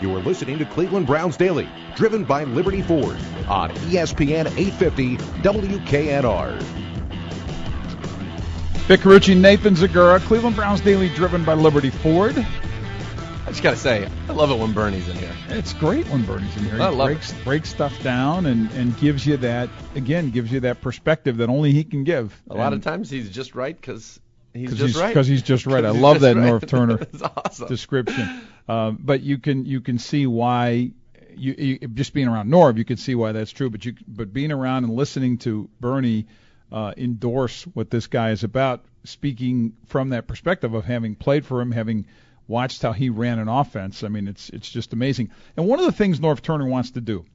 You are listening to Cleveland Browns Daily, driven by Liberty Ford on ESPN 850 WKNR. Vic Carucci, Nathan Zagura, Cleveland Browns Daily, driven by Liberty Ford. I just got to say, I love it when Bernie's in here. It's great when Bernie's in here. I love He breaks stuff down and gives you that perspective that only he can give. A lot of times he's just right because he's just right. I love that right. Norv Turner awesome. description. But you can see why, you just being around Norv, you can see why that's true. But being around and listening to Bernie endorse what this guy is about, speaking from that perspective of having played for him, having watched how he ran an offense. I mean, it's just amazing. And one of the things Norv Turner wants to do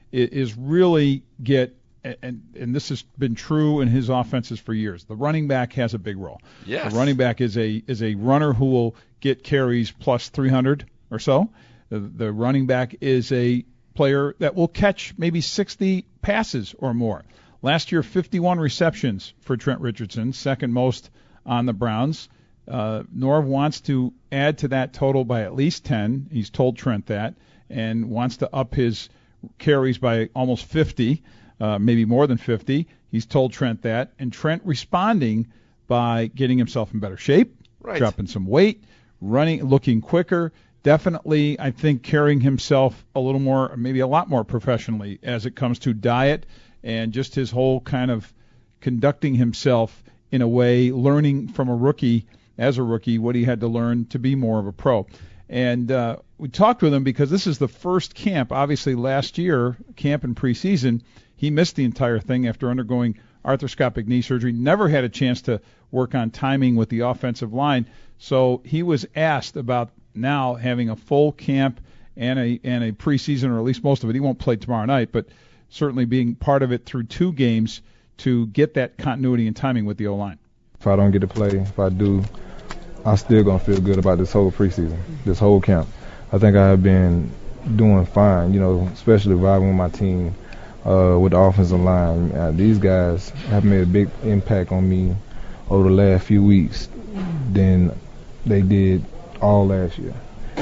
is really get, and this has been true in his offenses for years, the running back has a big role. Yes. The running back is a runner who will get carries plus 300 or so. The running back is a player that will catch maybe 60 passes or more. Last year, 51 receptions for Trent Richardson, second most on the Browns. Norv wants to add to that total by at least 10. He's told Trent that, and wants to up his carries by almost 50, maybe more than 50. He's told Trent that, and Trent responding by getting himself in better shape, right, dropping some weight, running, looking quicker. Definitely, I think, carrying himself a little more, maybe a lot more professionally as it comes to diet and just his whole kind of conducting himself in a way, learning from a rookie, what he had to learn to be more of a pro. And we talked with him because this is the first camp. Obviously, last year, camp and preseason, he missed the entire thing after undergoing arthroscopic knee surgery, never had a chance to work on timing with the offensive line. So he was asked about now having a full camp and a preseason, or at least most of it. He won't play tomorrow night, but certainly being part of it through 2 games to get that continuity and timing with the O-line. If I don't get to play, if I do, I'm still going to feel good about this whole preseason, this whole camp. I think I have been doing fine, especially vibing with my team, with the offensive line. These guys have made a big impact on me over the last few weeks than they did all last year.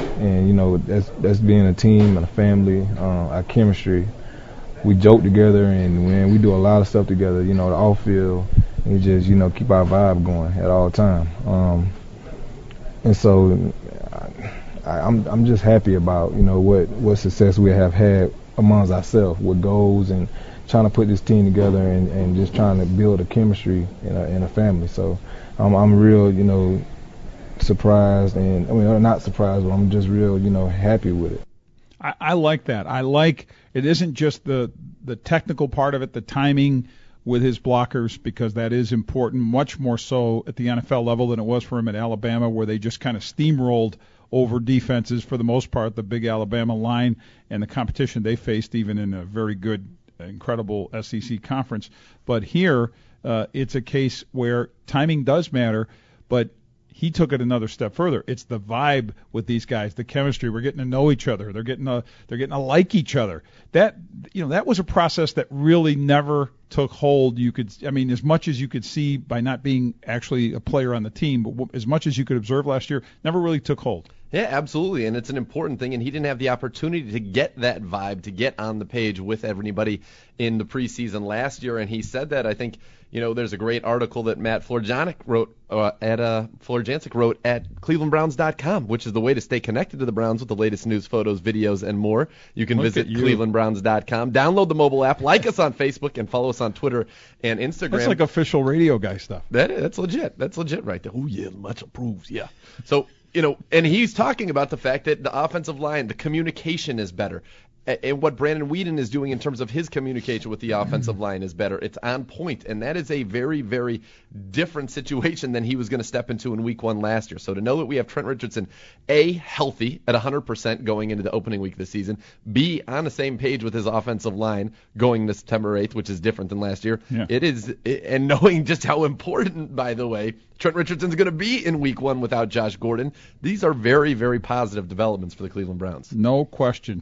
And, that's being a team and a family, our chemistry. We joke together, and we do a lot of stuff together, the off field. We just, keep our vibe going at all time. And so I'm just happy about, what success we have had amongst ourselves with goals and trying to put this team together and just trying to build a chemistry in a family. So I'm real, surprised, and not surprised, but I'm just real, happy with it. I like that. I like it isn't just the technical part of it, the timing with his blockers, because that is important, much more so at the NFL level than it was for him at Alabama, where they just kind of steamrolled over defenses for the most part, the big Alabama line and the competition they faced, even in a very good, incredible SEC conference. But here, it's a case where timing does matter, but he took it another step further. It's the vibe with these guys, the chemistry. We're getting to know each other. They're getting to like each other. That was a process that really never took hold. As much as you could see by not being actually a player on the team, but as much as you could observe last year, never really took hold. Yeah, absolutely, and it's an important thing, and he didn't have the opportunity to get that vibe, to get on the page with everybody in the preseason last year, and he said that. I think, there's a great article that Matt Florjancic wrote at clevelandbrowns.com, which is the way to stay connected to the Browns with the latest news, photos, videos, and more. You can visit clevelandbrowns.com, download the mobile app, like us on Facebook, and follow us on Twitter and Instagram. That's like official radio guy stuff. That's legit. That's legit right there. Oh, yeah, much approved, yeah. So, and he's talking about the fact that the offensive line, the communication is better. And what Brandon Weeden is doing in terms of his communication with the offensive line is better. It's on point, and that is a very, very different situation than he was going to step into in Week 1 last year. So to know that we have Trent Richardson, A, healthy at 100% going into the opening week of the season, B, on the same page with his offensive line going to September 8th, which is different than last year. Yeah. And knowing just how important, by the way, Trent Richardson's going to be in Week 1 without Josh Gordon. These are very, very positive developments for the Cleveland Browns. No question.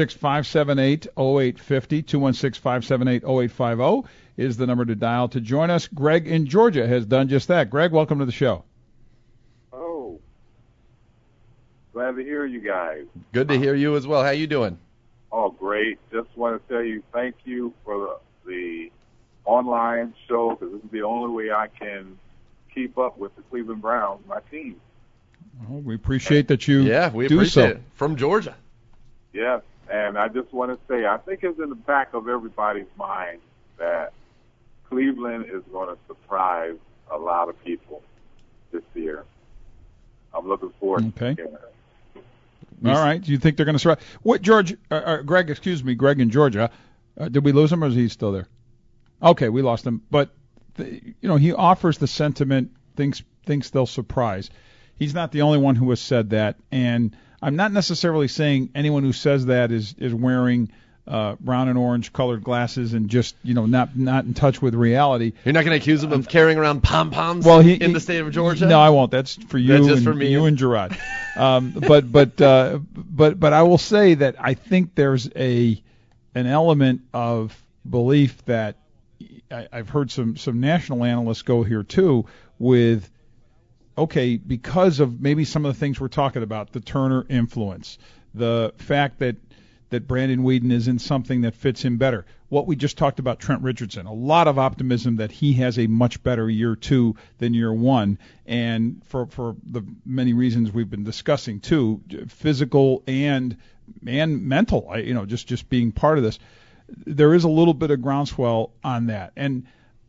216-578-0850, 216-578-0850 is the number to dial to join us. Greg in Georgia has done just that. Greg, welcome to the show. Oh, Glad to hear you guys. Good to hear you as well. How you doing? Oh, great. Just want to tell you thank you for the online show, because this is the only way I can keep up with the Cleveland Browns, my team. Well, we appreciate that you we do appreciate so. it. From Georgia. Yes, and I just want to say, I think it's in the back of everybody's mind that Cleveland is going to surprise a lot of people this year. I'm looking forward to it. All right. Do you think they're going to survive? What, Greg in Georgia. Did we lose him, or is he still there? Okay, we lost him. But, he offers the sentiment, thinks they'll surprise. He's not the only one who has said that. And I'm not necessarily saying anyone who says that is wearing brown and orange colored glasses and just, not in touch with reality. You're not going to accuse him of carrying around pom-poms in the state of Georgia? No, I won't. That's for you. That's just and for me. You and Gerard. But I will say that I think there's an element of belief that I've heard some national analysts go here too with, okay, because of maybe some of the things we're talking about, the Turner influence, the fact that Brandon Weeden is in something that fits him better. What we just talked about, Trent Richardson, a lot of optimism that he has a much better year 2 than year 1, and for the many reasons we've been discussing too, physical and mental, just being part of this. There is a little bit of groundswell on that. And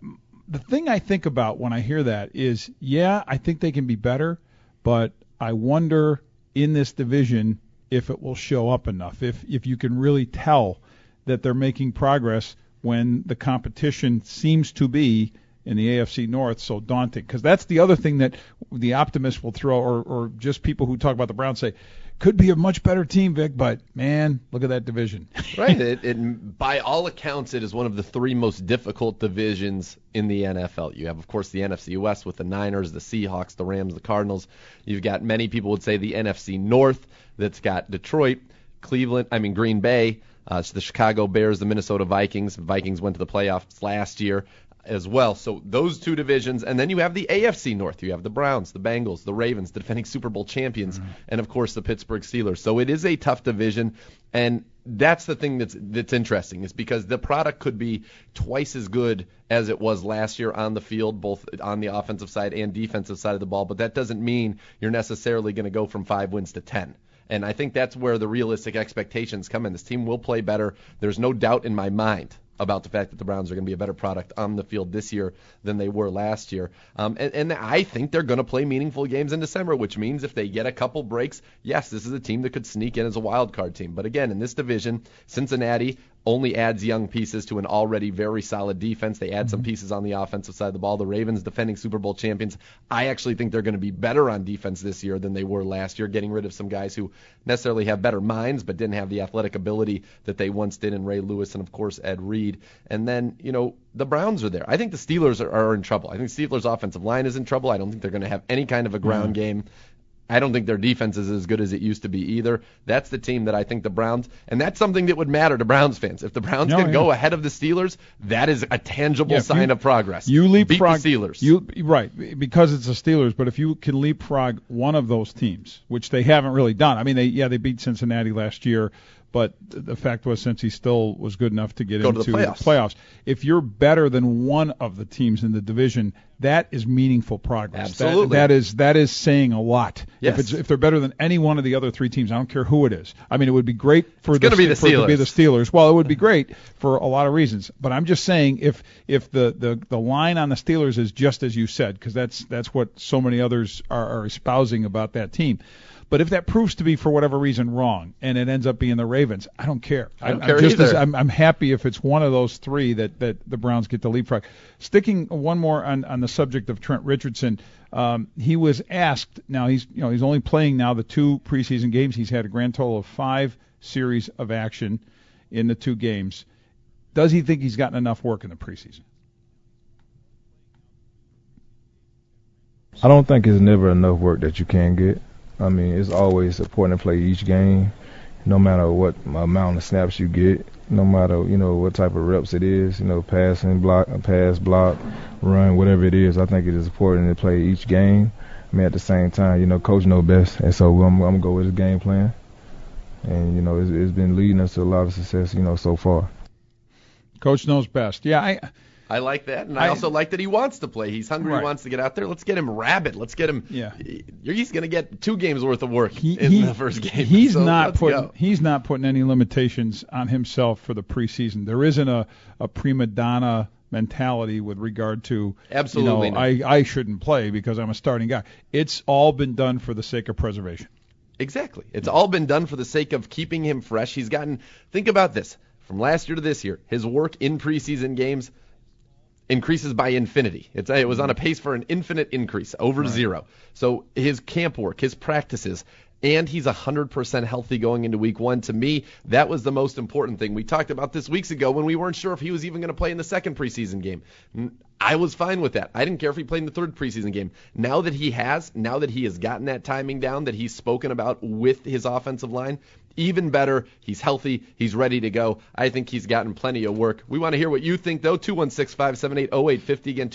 the thing I think about when I hear that is, I think they can be better, but I wonder in this division if it will show up enough, if you can really tell that they're making progress when the competition seems to be in the AFC North so daunting. Because that's the other thing that the optimists will throw, or just people who talk about the Browns say, could be a much better team, Vic, but, man, look at that division. Right. It, by all accounts, it is one of the 3 most difficult divisions in the NFL. You have, of course, the NFC West with the Niners, the Seahawks, the Rams, the Cardinals. You've got, many people would say, the NFC North that's got Detroit, Green Bay, the Chicago Bears, the Minnesota Vikings. Vikings went to the playoffs last year as well. So those 2 divisions, and then you have the AFC North. You have the Browns, the Bengals, the Ravens, the defending Super Bowl champions, and of course the Pittsburgh Steelers. So it is a tough division, and that's the thing that's interesting, is because the product could be twice as good as it was last year on the field, both on the offensive side and defensive side of the ball, but that doesn't mean you're necessarily going to go from 5 wins to 10. And I think that's where the realistic expectations come in. This team will play better. There's no doubt in my mind about the fact that the Browns are going to be a better product on the field this year than they were last year. And I think they're going to play meaningful games in December, which means if they get a couple breaks, yes, this is a team that could sneak in as a wild card team. But again, in this division, Cincinnati only adds young pieces to an already very solid defense. They add some pieces on the offensive side of the ball. The Ravens, defending Super Bowl champions, I actually think they're going to be better on defense this year than they were last year, getting rid of some guys who necessarily have better minds but didn't have the athletic ability that they once did in Ray Lewis and, of course, Ed Reed. And then, the Browns are there. I think the Steelers are in trouble. I think the Steelers' offensive line is in trouble. I don't think they're going to have any kind of a ground game. I don't think their defense is as good as it used to be either. That's the team that I think the Browns, and that's something that would matter to Browns fans. If the Browns can go ahead of the Steelers, that is a tangible sign of progress. You leapfrog beat the Steelers. Right, because it's the Steelers, but if you can leapfrog one of those teams, which they haven't really done. I mean, they beat Cincinnati last year, but the fact was, since he still was good enough to get into the playoffs, if you're better than one of the teams in the division, that is meaningful progress. Absolutely. That is saying a lot. Yes. If they're better than any one of the other 3 teams, I don't care who it is. I mean, it would be great for it to be the Steelers. Well, it would be great for a lot of reasons. But I'm just saying, if the line on the Steelers is just as you said, because that's what so many others are espousing about that team. But if that proves to be, for whatever reason, wrong, and it ends up being the Ravens, I don't care. I don't care either. I'm happy if it's one of those 3 that the Browns get to leapfrog. Sticking one more on the subject of Trent Richardson, he was asked. Now he's only playing now the 2 preseason games. He's had a grand total of 5 series of action in the 2 games. Does he think he's gotten enough work in the preseason? I don't think it's never enough work that you can get. I mean, it's always important to play each game, no matter what amount of snaps you get, no matter, what type of reps it is, pass, block, run, whatever it is. I think it is important to play each game. I mean, at the same time, you know, coach knows best, and so I'm gonna go with his game plan. And you know, it's been leading us to a lot of success, you know, so far. Coach knows best. Yeah, I like that, and I also like that he wants to play. He's hungry. Right. He wants to get out there. Let's get him rabid. Let's get him. Yeah. He's going to get 2 games worth of work in the first game. He's so not putting any limitations on himself for the preseason. There isn't a prima donna mentality with regard to absolutely. You know, I shouldn't play because I'm a starting guy. It's all been done for the sake of preservation. Exactly. It's all been done for the sake of keeping him fresh. He's gotten. Think about this. From last year to this year, his work in preseason games increases by infinity. It was on a pace for an infinite increase, over zero. So his camp work, his practices, and he's 100% healthy going into week 1. To me, that was the most important thing. We talked about this weeks ago when we weren't sure if he was even going to play in the second preseason game. I was fine with that. I didn't care if he played in the third preseason game. Now that he has gotten that timing down that he's spoken about with his offensive line, even better. He's healthy. He's ready to go. I think he's gotten plenty of work. We want to hear what you think, though. 216-578-0850. Again,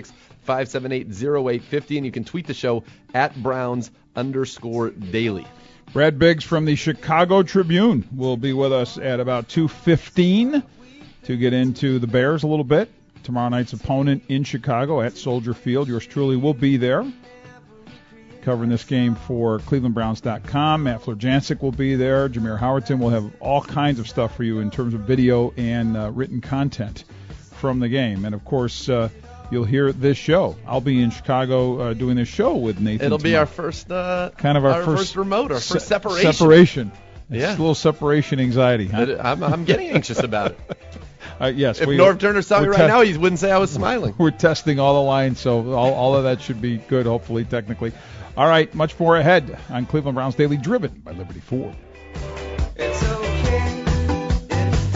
216-578-0850. And you can tweet the show at Browns_Daily. Brad Biggs from the Chicago Tribune will be with us at about 2:15 to get into the Bears a little bit. Tomorrow night's opponent in Chicago at Soldier Field. Yours truly will be there, covering this game for ClevelandBrowns.com. Matt Florjancic will be there. Jameer Howerton will have all kinds of stuff for you in terms of video and written content from the game. And, of course, you'll hear this show. I'll be in Chicago doing this show with Nathan. It'll be tomorrow. Our first kind of our first remote, our first separation. Separation. It's yeah. a little separation anxiety. Huh? I'm getting anxious about it. Yes. If Norv Turner saw me right now, he wouldn't say I was smiling. We're testing all the lines, so all of that should be good, hopefully, technically. All right, much more ahead on Cleveland Browns Daily, driven by Liberty Ford. It's